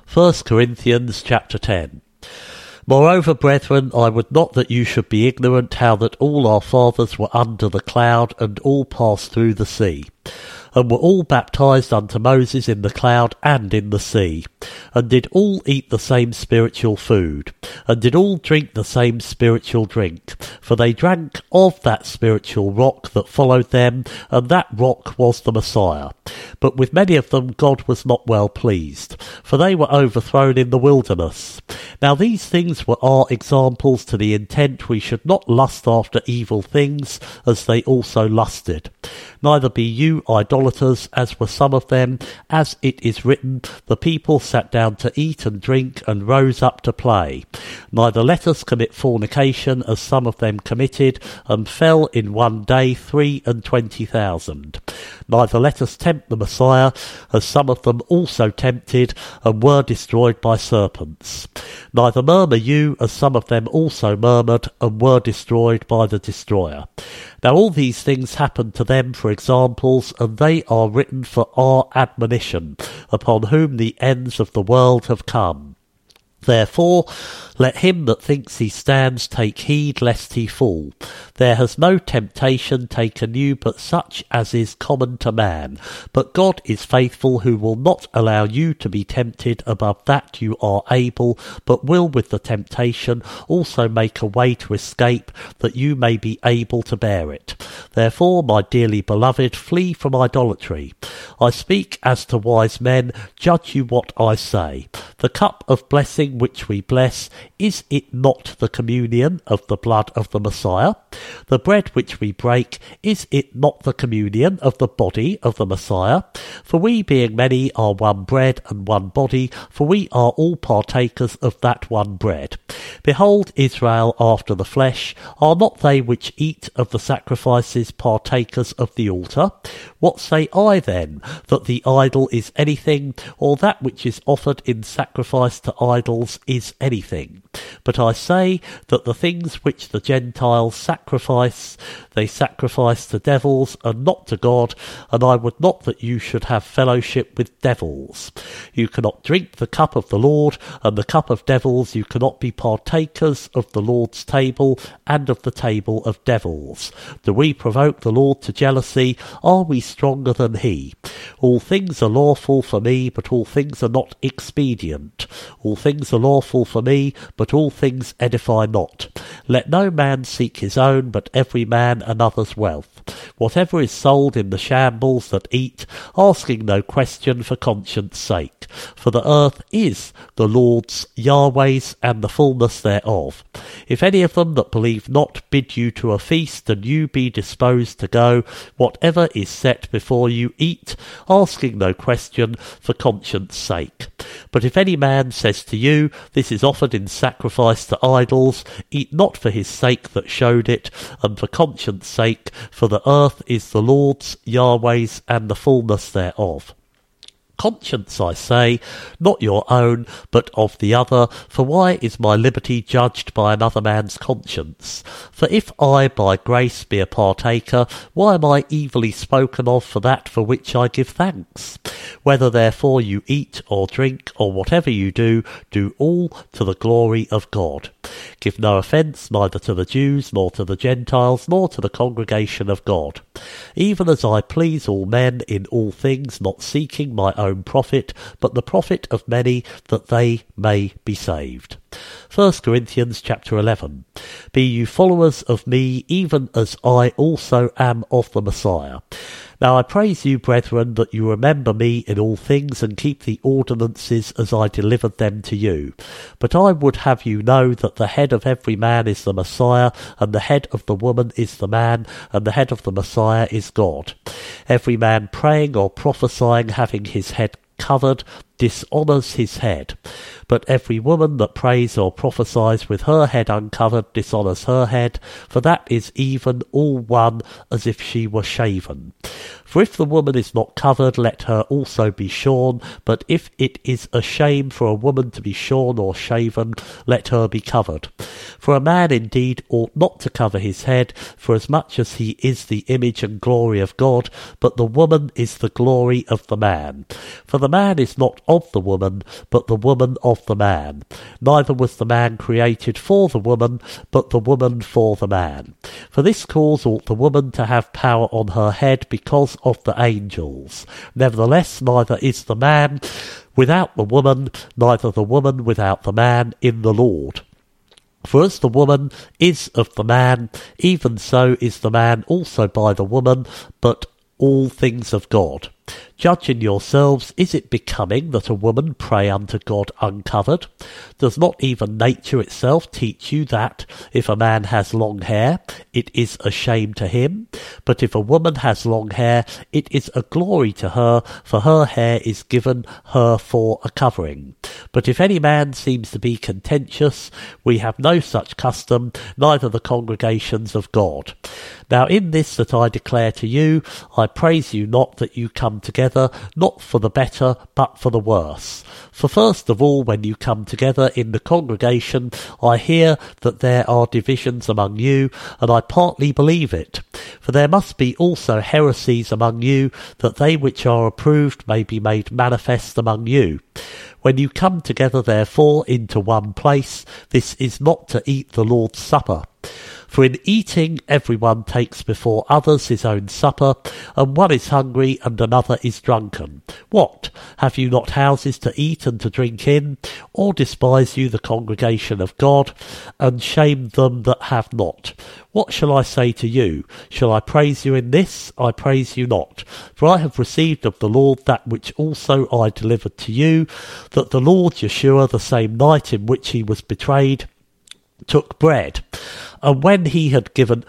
1 Corinthians chapter 10. Moreover, brethren, I would not that you should be ignorant how that all our fathers were under the cloud, and all passed through the sea, and were all baptized unto Moses in the cloud and in the sea, and did all eat the same spiritual food, and did all drink the same spiritual drink, for they drank of that spiritual rock that followed them, and that rock was the Messiah. But with many of them God was not well pleased, for they were overthrown in the wilderness. Now these things were our examples, to the intent we should not lust after evil things, as they also lusted. Neither be you idolaters, as were some of them, as it is written, the people sat down to eat and drink, and rose up to play. Neither let us commit fornication, as some of them committed, and fell in one day 23,000. Neither let us tempt the Messiah, as some of them also tempted, and were destroyed by serpents. Neither murmur you, as some of them also murmured, and were destroyed by the destroyer. Now all these things happened to them for examples, and they are written for our admonition, upon whom the ends of the world have come. Therefore, let him that thinks he stands take heed lest he fall. There has no temptation taken you but such as is common to man. But God is faithful, who will not allow you to be tempted above that you are able, but will with the temptation also make a way to escape, that you may be able to bear it. Therefore, my dearly beloved, flee from idolatry. I speak as to wise men, judge you what I say. The cup of blessing which we bless, is it not the communion of the blood of the Messiah? The bread which we break, is it not the communion of the body of the Messiah? For we being many are one bread and one body, for we are all partakers of that one bread. Behold, Israel after the flesh, are not they which eat of the sacrifices partakers of the altar? What say I then, that the idol is anything, or that which is offered in sacrifice to idols is anything? But I say that the things which the Gentiles sacrifice, they sacrifice to devils and not to God, and I would not that you should have fellowship with devils. You cannot drink the cup of the Lord, and the cup of devils. You cannot be partakers of the Lord's table and of the table of devils. Do we provoke the Lord to jealousy? Are we stronger than he? All things are lawful for me, but all things are not expedient. All things are lawful for me, but all things edify not. Let no man seek his own, but every man another's wealth. Whatever is sold in the shambles that eat, asking no question for conscience sake. For the earth is the Lord's, Yahweh's, and the fullness thereof. If any of them that believe not bid you to a feast, and you be disposed to go, whatever is set before you eat, asking no question for conscience sake. But if any man says to you, this is offered in sacrifice to idols, eat not for his sake that showed it, and for conscience sake, for the earth is the Lord's, Yahweh's, and the fullness thereof. Conscience, I say, not your own, but of the other, for why is my liberty judged by another man's conscience? For if I by grace be a partaker, why am I evilly spoken of for that for which I give thanks? Whether therefore you eat or drink, or whatever you do, do all to the glory of God. Give no offence neither to the Jews, nor to the Gentiles, nor to the congregation of God. Even as I please all men in all things, not seeking my own profit, but the profit of many, that they may be saved. 1 Corinthians chapter 11. Be you followers of me, even as I also am of the Messiah. Now I praise you, brethren, that you remember me in all things, and keep the ordinances as I delivered them to you. But I would have you know that the head of every man is the Messiah, and the head of the woman is the man, and the head of the Messiah is God. Every man praying or prophesying, having his head covered, dishonours his head. But every woman that prays or prophesies with her head uncovered dishonours her head, for that is even all one as if she were shaven. For if the woman is not covered, let her also be shorn, but if it is a shame for a woman to be shorn or shaven, let her be covered. For a man indeed ought not to cover his head, forasmuch as he is the image and glory of God, but the woman is the glory of the man. For the man is not of the woman, but the woman of the man. Neither was the man created for the woman, but the woman for the man. For this cause ought the woman to have power on her head because of the angels. Nevertheless, neither is the man without the woman, neither the woman without the man in the Lord. For as the woman is of the man, even so is the man also by the woman, but all things of God. Judge in yourselves, is it becoming that a woman pray unto God uncovered? Does not even nature itself teach you that, if a man has long hair, it is a shame to him? But if a woman has long hair, it is a glory to her, for her hair is given her for a covering. But if any man seems to be contentious, we have no such custom, neither the congregations of God. Now in this that I declare to you, I praise you not that you come together, not for the better, but for the worse. For first of all, when you come together in the congregation, I hear that there are divisions among you, and I partly believe it. For there must be also heresies among you, that they which are approved may be made manifest among you. When you come together, therefore, into one place, this is not to eat the Lord's Supper. For in eating everyone takes before others his own supper, and one is hungry and another is drunken. What? Have you not houses to eat and to drink in? Or despise you the congregation of God, and shame them that have not? What shall I say to you? Shall I praise you in this? I praise you not. For I have received of the Lord that which also I delivered to you, that the Lord Yeshua, the same night in which he was betrayed, took bread, and when he had given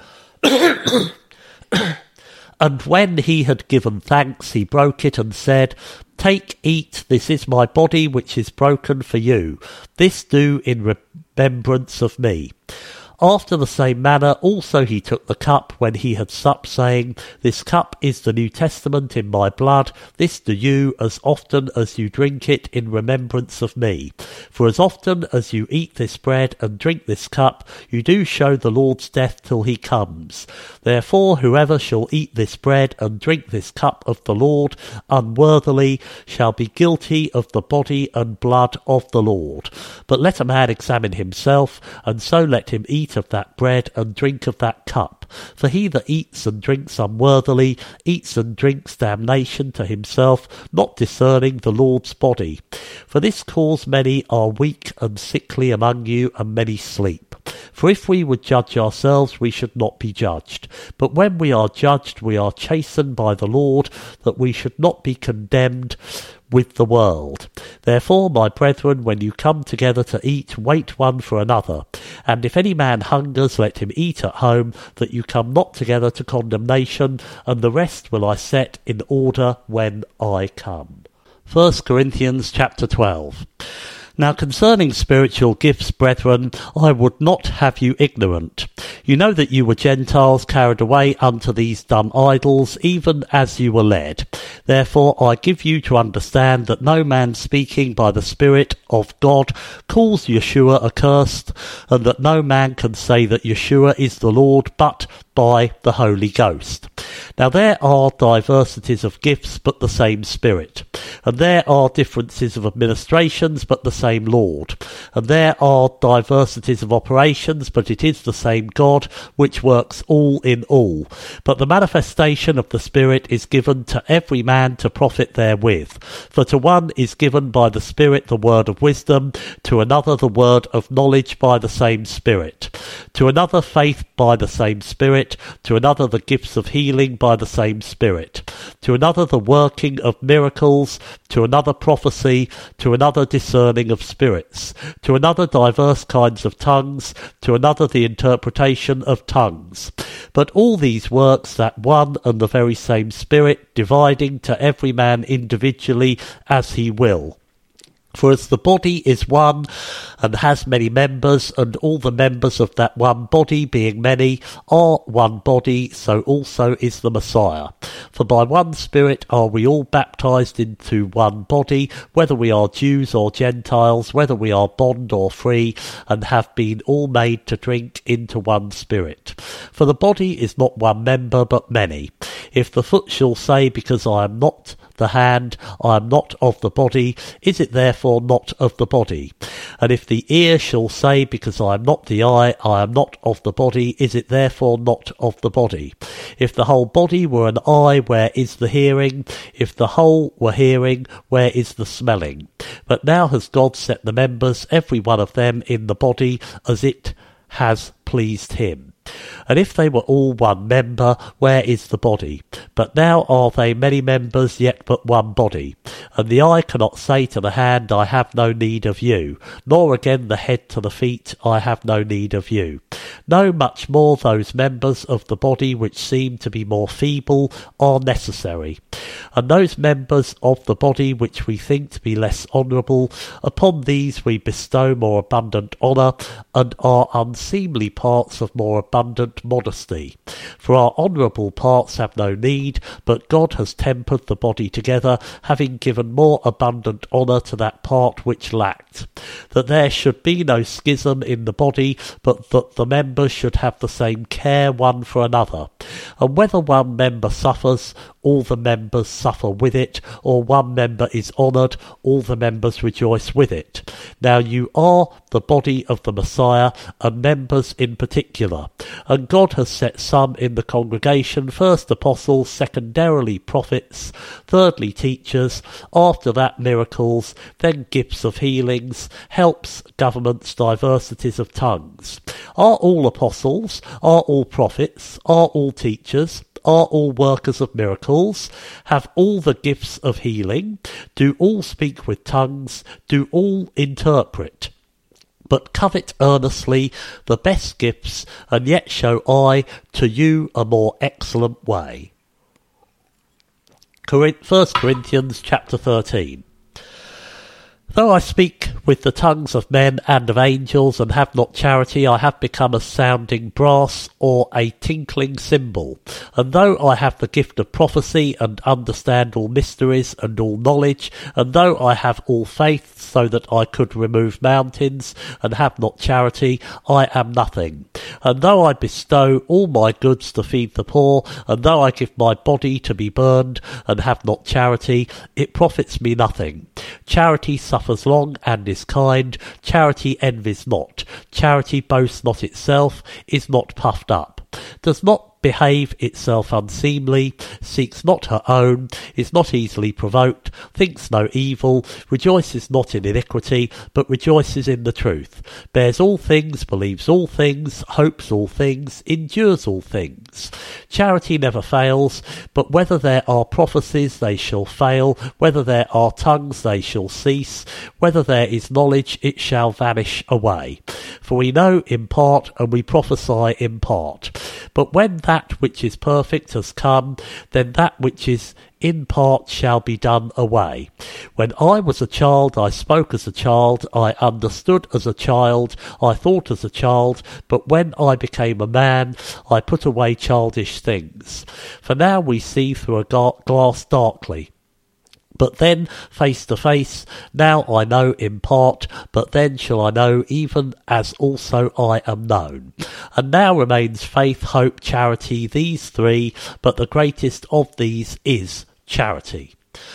thanks, he broke it and said, Take, eat, this is my body which is broken for you. This do in remembrance of me. After the same manner also he took the cup when he had supped, saying, This cup is the New Testament in my blood. This do you as often as you drink it in remembrance of me. For as often as you eat this bread and drink this cup, you do show the Lord's death till he comes. Therefore whoever shall eat this bread and drink this cup of the Lord unworthily shall be guilty of the body and blood of the Lord. But let a man examine himself, and so let him eat of that bread and drink of that cup. For he that eats and drinks unworthily eats and drinks damnation to himself, not discerning the Lord's body. For this cause many are weak and sickly among you, and many sleep. For if we would judge ourselves, we should not be judged. But when we are judged, we are chastened by the Lord, that we should not be condemned with the world. Therefore, my brethren, when you come together to eat, wait one for another. And if any man hungers, let him eat at home, that you come not together to condemnation, and the rest will I set in order when I come. 1 Corinthians chapter 12. Now concerning spiritual gifts, brethren, I would not have you ignorant. You know that you were Gentiles carried away unto these dumb idols, even as you were led. Therefore I give you to understand that no man speaking by the Spirit of God calls Yeshua accursed, and that no man can say that Yeshua is the Lord but by the Holy Ghost. Now there are diversities of gifts, but the same Spirit. And there are differences of administrations, but the same Lord. And there are diversities of operations, but it is the same God, which works all in all. But the manifestation of the Spirit is given to every man to profit therewith. For to one is given by the Spirit the word of wisdom, to another the word of knowledge by the same Spirit, to another faith by the same Spirit, to another the gifts of healing by the same Spirit, to another the working of miracles, to another prophecy, to another discerning of spirits, to another diverse kinds of tongues, to another the interpretation of tongues. But all these works that one and the very same Spirit, dividing to every man individually as he will. For as the body is one, and has many members, and all the members of that one body, being many, are one body, so also is the Messiah. For by one Spirit are we all baptized into one body, whether we are Jews or Gentiles, whether we are bond or free, and have been all made to drink into one Spirit. For the body is not one member, but many. If the foot shall say, because I am not the hand, I am not of the body, is it therefore not of the body? And if the ear shall say, because I am not the eye, I am not of the body, is it therefore not of the body? If the whole body were an eye, where is the hearing? If the whole were hearing, where is the smelling? But now has God set the members, every one of them, in the body, as it has pleased him. And if they were all one member, where is the body? But now are they many members, yet but one body. And the eye cannot say to the hand, I have no need of you, nor again the head to the feet, I have no need of you. No, much more those members of the body which seem to be more feeble are necessary. And those members of the body which we think to be less honourable, upon these we bestow more abundant honour, and our unseemly parts of more abundant modesty. For our honourable parts have no need, but God has tempered the body together, having given more abundant honour to that part which lacked, that there should be no schism in the body, but that the members should have the same care one for another. And whether one member suffers, all the members suffer with it, or one member is honoured, all the members rejoice with it. Now you are the body of the Messiah, and members in particular. And God has set some in the congregation, first apostles, secondarily prophets, thirdly teachers, after that miracles, then gifts of healings, helps, governments, diversities of tongues. Are all apostles? Are all prophets? Are all teachers? Are all workers of miracles? Have all the gifts of healing? Do all speak with tongues? Do all interpret? But covet earnestly the best gifts, and yet show I to you a more excellent way. 1 Corinthians chapter 13. Though I speak with the tongues of men and of angels, and have not charity, I have become a sounding brass or a tinkling cymbal. And though I have the gift of prophecy, and understand all mysteries and all knowledge, and though I have all faith, so that I could remove mountains, and have not charity, I am nothing. And though I bestow all my goods to feed the poor, and though I give my body to be burned, and have not charity, it profits me nothing. Charity suffers long and is kind. Charity envies not. Charity boasts not itself, is not puffed up, does not behave itself unseemly, seeks not her own, is not easily provoked, thinks no evil, rejoices not in iniquity, but rejoices in the truth, bears all things, believes all things, hopes all things, endures all things. Charity never fails, but whether there are prophecies they shall fail, whether there are tongues they shall cease, whether there is knowledge it shall vanish away. For we know in part, and we prophesy in part. But when that which is perfect has come, then that which is in part shall be done away. When I was a child, I spoke as a child, I understood as a child, I thought as a child, but when I became a man, I put away childish things. For now we see through a glass darkly, but then face to face. Now I know in part, but then shall I know even as also I am known. And now remains faith, hope, charity, these three, but the greatest of these is charity.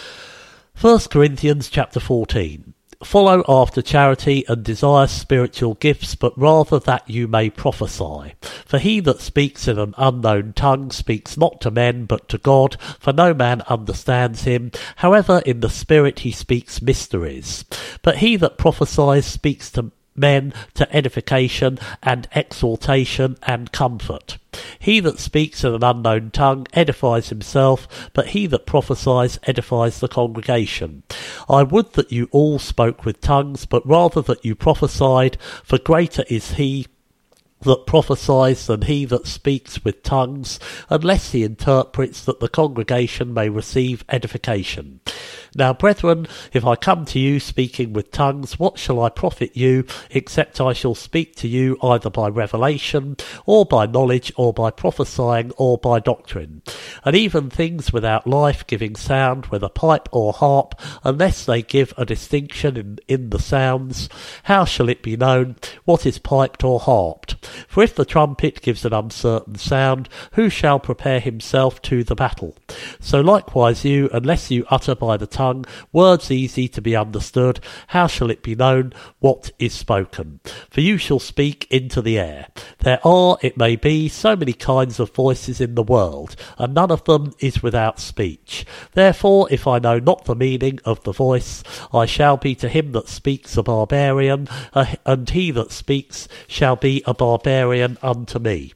1 Corinthians chapter 14. Follow after charity, and desire spiritual gifts, but rather that you may prophesy. For he that speaks in an unknown tongue speaks not to men, but to God, for no man understands him. However, in the Spirit he speaks mysteries. But he that prophesies speaks to men to edification and exhortation and comfort. He that speaks in an unknown tongue edifies himself, but he that prophesies edifies the congregation. I would that you all spoke with tongues, but rather that you prophesied, for greater is he that prophesies than he that speaks with tongues, unless he interprets, that the congregation may receive edification. Now, brethren, if I come to you speaking with tongues, what shall I profit you, except I shall speak to you either by revelation, or by knowledge, or by prophesying, or by doctrine? And even things without life-giving sound, whether pipe or harp, unless they give a distinction in the sounds, how shall it be known what is piped or harped? For if the trumpet gives an uncertain sound, who shall prepare himself to the battle? So likewise you, unless you utter by the tongue words easy to be understood, how shall it be known what is spoken? For you shall speak into the air. There are, it may be, so many kinds of voices in the world, and none of them is without speech. Therefore, if I know not the meaning of the voice, I shall be to him that speaks a barbarian, and he that speaks shall be a barbarian unto me.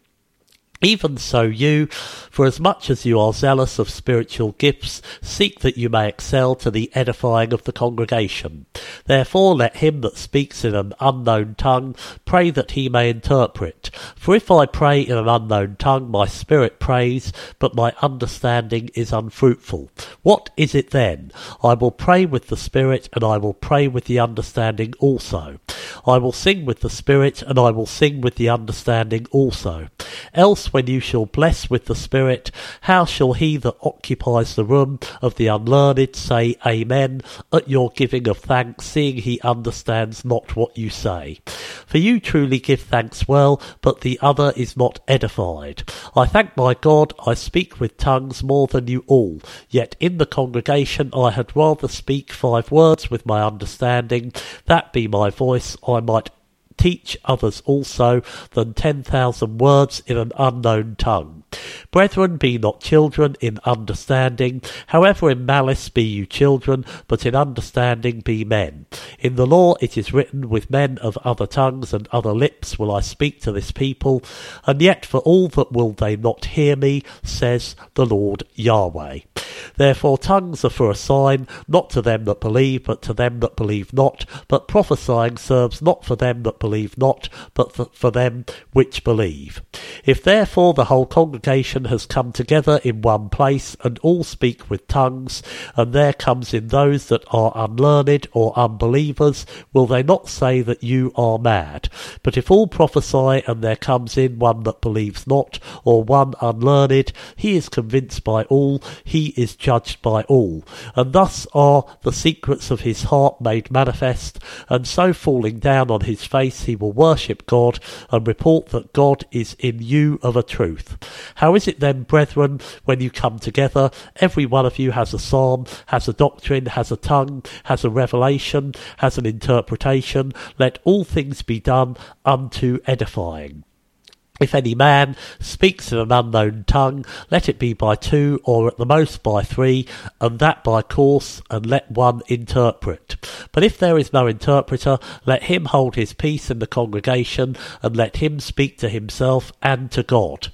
Even so you, for as much as you are zealous of spiritual gifts, seek that you may excel to the edifying of the congregation. Therefore let him that speaks in an unknown tongue pray that he may interpret. For if I pray in an unknown tongue, my spirit prays, but my understanding is unfruitful. What is it then? I will pray with the spirit, and I will pray with the understanding also. I will sing with the spirit, and I will sing with the understanding also. Else when you shall bless with the Spirit, how shall he that occupies the room of the unlearned say Amen at your giving of thanks, seeing he understands not what you say? For you truly give thanks well, but the other is not edified. I thank my God, I speak with tongues more than you all, yet in the congregation I had rather speak 5 words with my understanding, that be my voice, I might teach others also, than 10,000 words in an unknown tongue. Brethren, be not children in understanding, however in malice be you children, but in understanding be men. In the law it is written, with men of other tongues and other lips will I speak to this people, and yet for all that will they not hear me, says the Lord Yahweh. Therefore tongues are for a sign, not to them that believe, but to them that believe not, but prophesying serves not for them that believe not, but for them which believe. If therefore the whole congregation has come together in one place, and all speak with tongues, and there comes in those that are unlearned or unbelievers, will they not say that you are mad? But if all prophesy, and there comes in one that believes not, or one unlearned, he is convinced by all, he is judged by all. And thus are the secrets of his heart made manifest, and so falling down on his face he will worship God, and report that God is in you of a truth. How is it then, brethren, when you come together, every one of you has a psalm, has a doctrine, has a tongue, has a revelation, has an interpretation? Let all things be done unto edifying. If any man speaks in an unknown tongue, let it be by 2, or at the most by 3, and that by course, and let one interpret. But if there is no interpreter, let him hold his peace in the congregation, and let him speak to himself and to God.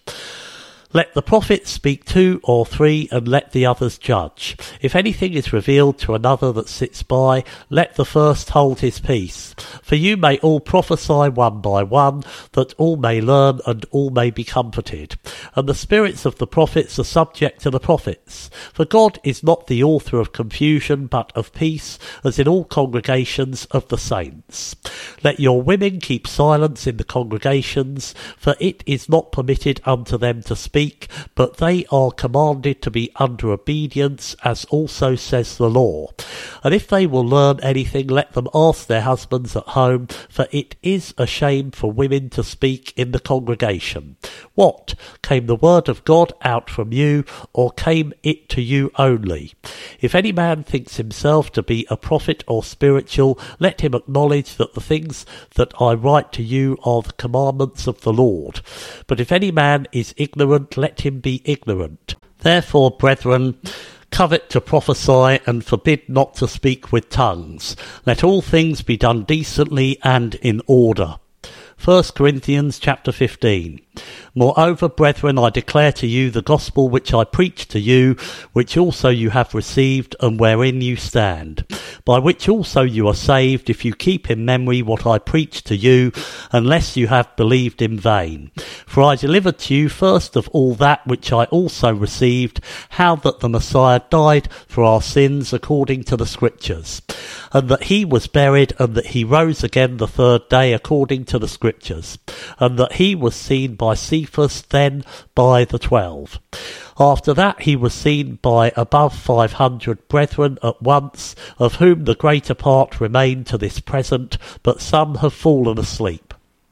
Let the prophets speak 2 or 3, and let the others judge. If anything is revealed to another that sits by, let the first hold his peace. For you may all prophesy one by one, that all may learn and all may be comforted. And the spirits of the prophets are subject to the prophets. For God is not the author of confusion, but of peace, as in all congregations of the saints. Let your women keep silence in the congregations, for it is not permitted unto them to speak, but they are commanded to be under obedience, as also says the law. And if they will learn anything, let them ask their husbands at home, for it is a shame for women to speak in the congregation. What? Came the word of God out from you, or came it to you only? If any man thinks himself to be a prophet or spiritual, let him acknowledge that the things that I write to you are the commandments of the Lord. But if any man is ignorant, let him be ignorant. Therefore, brethren, covet to prophesy, and forbid not to speak with tongues. Let all things be done decently and in order. 1 Corinthians chapter 15. Moreover, brethren, I declare to you the gospel which I preached to you, which also you have received, and wherein you stand, by which also you are saved, if you keep in memory what I preached to you, unless you have believed in vain. For I delivered to you first of all that which I also received, how that the Messiah died for our sins according to the Scriptures, and that he was buried, and that he rose again the third day according to the Scriptures, and that he was seen by Cephas, then by the 12. After that he was seen by above 500 brethren at once, of whom the greater part remain to this present, but some have fallen asleep.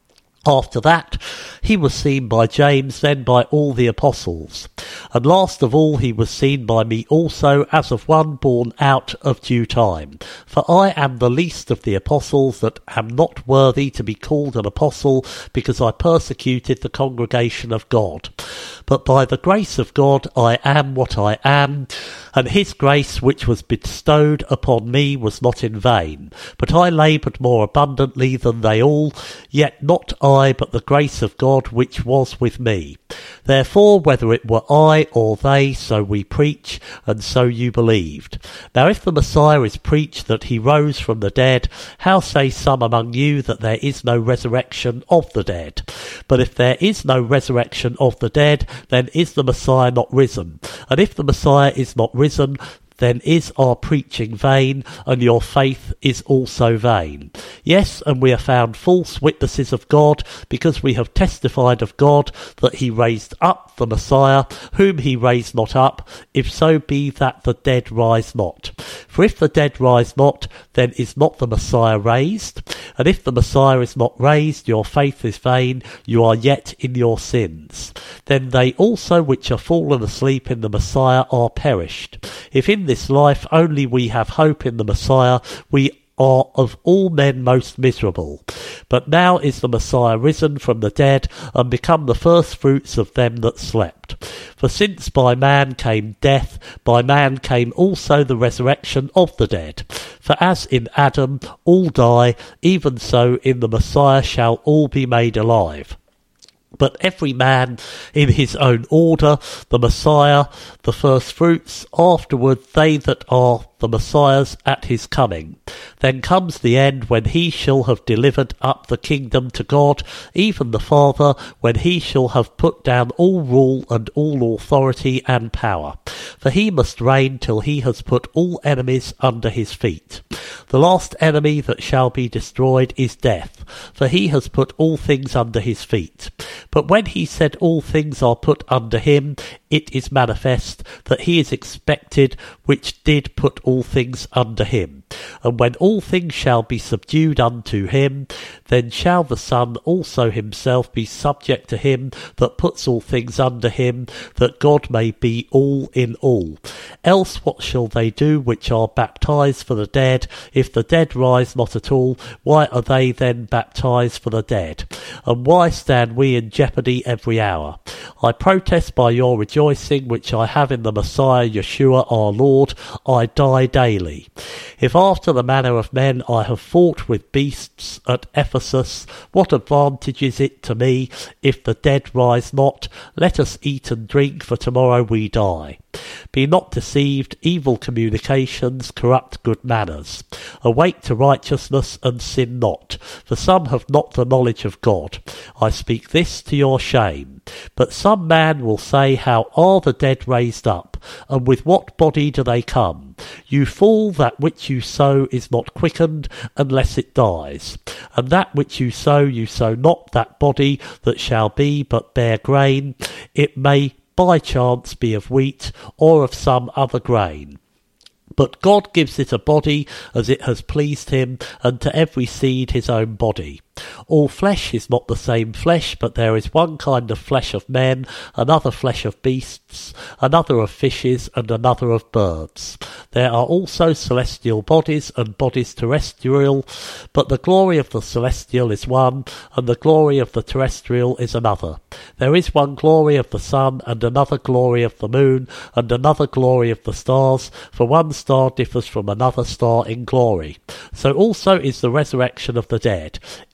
After that he was seen by James, then by all the apostles. And last of all he was seen by me also, as of one born out of due time. For I am the least of the apostles, that am not worthy to be called an apostle, because I persecuted the congregation of God. But by the grace of God I am what I am, and his grace which was bestowed upon me was not in vain. But I laboured more abundantly than they all, yet not I, but the grace of God which was with me. Therefore, whether it were I or they, so we preach, and so you believed. Now if the Messiah is preached that he rose from the dead, how say some among you that there is no resurrection of the dead? But if there is no resurrection of the dead, then is the Messiah not risen? And if the Messiah is not risen, then is our preaching vain, and your faith is also vain. Yes, and we are found false witnesses of God, because we have testified of God that he raised up the Messiah, whom he raised not up, if so be that the dead rise not. For if the dead rise not, then is not the Messiah raised? And if the Messiah is not raised, your faith is vain, you are yet in your sins. Then they also which are fallen asleep in the Messiah are perished. If in this life only we have hope in the Messiah, we are of all men most miserable. But now is the Messiah risen from the dead, and become the firstfruits of them that slept. For since by man came death, by man came also the resurrection of the dead. For as in Adam all die, even so in the Messiah shall all be made alive. But every man in his own order, the Messiah, the firstfruits, afterward they that are the Messiah's at his coming. Then comes the end, when he shall have delivered up the kingdom to God, even the Father, when he shall have put down all rule and all authority and power. For he must reign till he has put all enemies under his feet. The last enemy that shall be destroyed is death, for he has put all things under his feet. But when he said all things are put under him, it is manifest that he is expected which did put all things under him. And when all things shall be subdued unto him, then shall the Son also himself be subject to him that puts all things under him, that God may be all in all. Else what shall they do which are baptized for the dead? If the dead rise not at all, why are they then baptized for the dead? And why stand we in jeopardy every hour? I protest by your rejoicing which I have in the Messiah Yeshua our Lord, I die daily. If after the manner of men I have fought with beasts at Ephesus, what advantage is it to me if the dead rise not? Let us eat and drink, for tomorrow we die. Be not deceived, evil communications corrupt good manners. Awake to righteousness and sin not, for some have not the knowledge of God. I speak this to your shame. But some man will say, how are the dead raised up? And with what body do they come? You fool, that which you sow is not quickened, unless it dies. And that which you sow not that body that shall be, but bear grain. It may by chance be of wheat, or of some other grain. But God gives it a body as it has pleased him, and to every seed his own body. All flesh is not the same flesh, but there is one kind of flesh of men, another flesh of beasts, another of fishes, and another of birds. There are also celestial bodies and bodies terrestrial, but the glory of the celestial is one, and the glory of the terrestrial is another. There is one glory of the sun, and another glory of the moon, and another glory of the stars, for one star differs from another star in glory. So also is the resurrection of the dead. It is so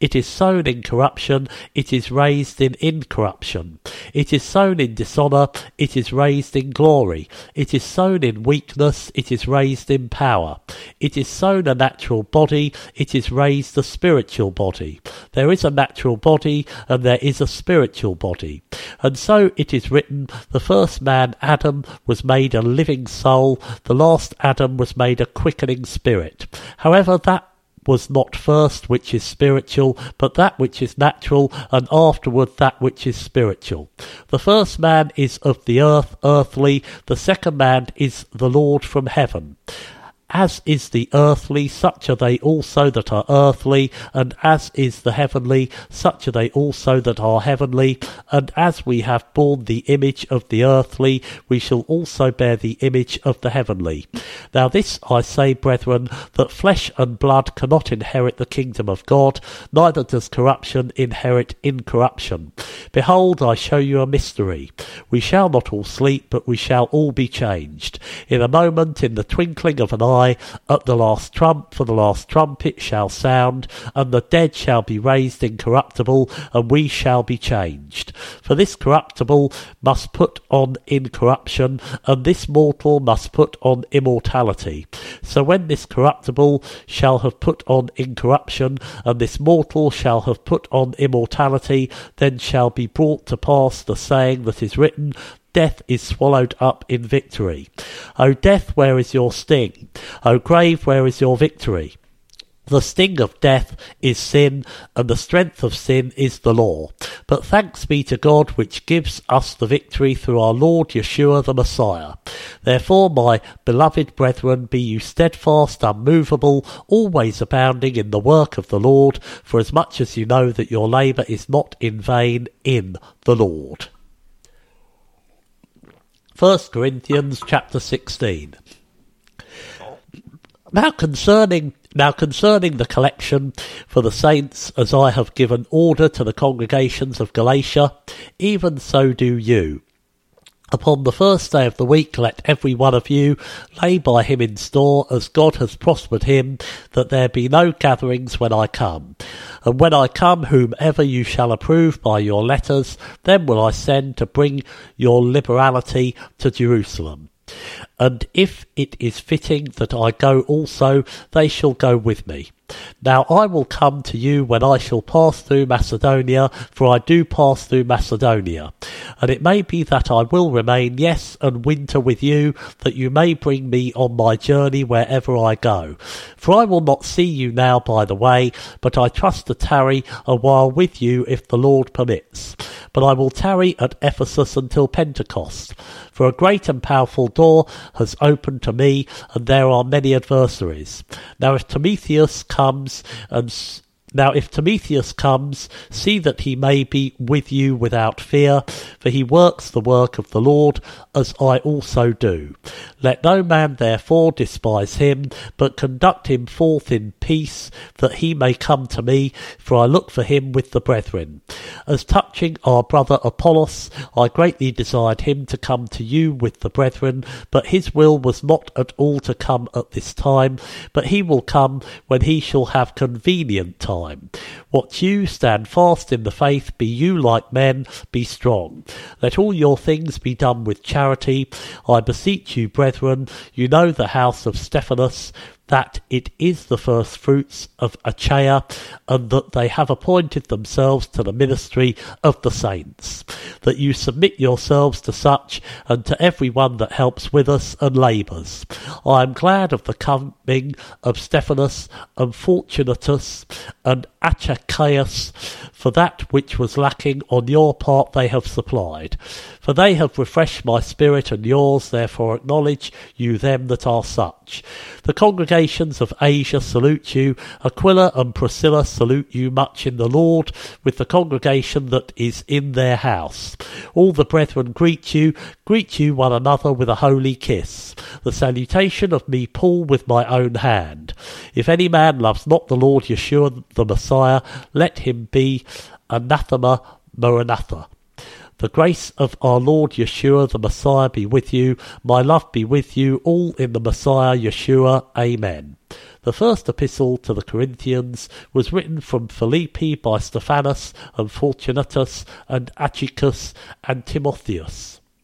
sown in corruption, it is raised in incorruption. It is sown in dishonour, it is raised in glory. It is sown in weakness, it is raised in power. It is sown a natural body, it is raised a spiritual body. There is a natural body, and there is a spiritual body. And so it is written, the first man, Adam, was made a living soul, the last Adam was made a quickening spirit. However, that was not first which is spiritual, but that which is natural, and afterward that which is spiritual. The first man is of the earth, earthly, the second man is the Lord from heaven. As is the earthly, such are they also that are earthly, and as is the heavenly, such are they also that are heavenly. And as we have borne the image of the earthly, we shall also bear the image of the heavenly. Now this I say, brethren, that flesh and blood cannot inherit the kingdom of God, neither does corruption inherit incorruption. Behold, I show you a mystery. We shall not all sleep, but we shall all be changed. In a moment, in the twinkling of an eye, at the last trump, for the last trumpet shall sound, and the dead shall be raised incorruptible, and we shall be changed. For this corruptible must put on incorruption, and this mortal must put on immortality. So when this corruptible shall have put on incorruption, and this mortal shall have put on immortality, then shall be brought to pass the saying that is written, Death is swallowed up in victory. O death, where is your sting? O grave, where is your victory? The sting of death is sin, and the strength of sin is the law. But thanks be to God, which gives us the victory through our Lord Yeshua the Messiah. Therefore, my beloved brethren, be you steadfast, unmovable, always abounding in the work of the Lord, for as much as you know that your labour is not in vain in the Lord. 1 Corinthians chapter 16. Now concerning the collection for the saints, as I have given order to the congregations of Galatia, even so do you. Upon the first day of the week let every one of you lay by him in store, as God has prospered him, that there be no gatherings when I come. And when I come, whomever you shall approve by your letters, them will I send to bring your liberality to Jerusalem. And if it is fitting that I go also, they shall go with me. Now I will come to you when I shall pass through Macedonia, for I do pass through Macedonia. And it may be that I will remain, yes, and winter with you, that you may bring me on my journey wherever I go. For I will not see you now by the way, but I trust to tarry a while with you if the Lord permits. But I will tarry at Ephesus until Pentecost. For a great and powerful door has opened to me, and there are many adversaries. Now if Timotheus comes, see that he may be with you without fear, for he works the work of the Lord, as I also do. Let no man therefore despise him, but conduct him forth in peace, that he may come to me, for I look for him with the brethren. As touching our brother Apollos, I greatly desired him to come to you with the brethren, but his will was not at all to come at this time, but he will come when he shall have convenient time. Watch you, stand fast in the faith, be you like men, be strong. Let all your things be done with charity. I beseech you, brethren, you know the house of Stephanus, that it is the first fruits of Achaia, and that they have appointed themselves to the ministry of the saints, that you submit yourselves to such, and to every one that helps with us and labours. I am glad of the coming of Stephanus and Fortunatus and Achaicus, for that which was lacking on your part they have supplied. For they have refreshed my spirit and yours, therefore acknowledge you them that are such. The congregations of Asia salute you. Aquila and Priscilla salute you much in the Lord, with the congregation that is in their house. All the brethren greet you one another with a holy kiss. The salutation of me Paul with my own hand. If any man loves not the Lord Yeshua the Messiah, let him be anathema maranatha. The grace of our Lord Yeshua the Messiah be with you. My love be with you all in the Messiah Yeshua. Amen. The first epistle to the Corinthians was written from Philippi by Stephanas and Fortunatus and Achicus and Timotheus.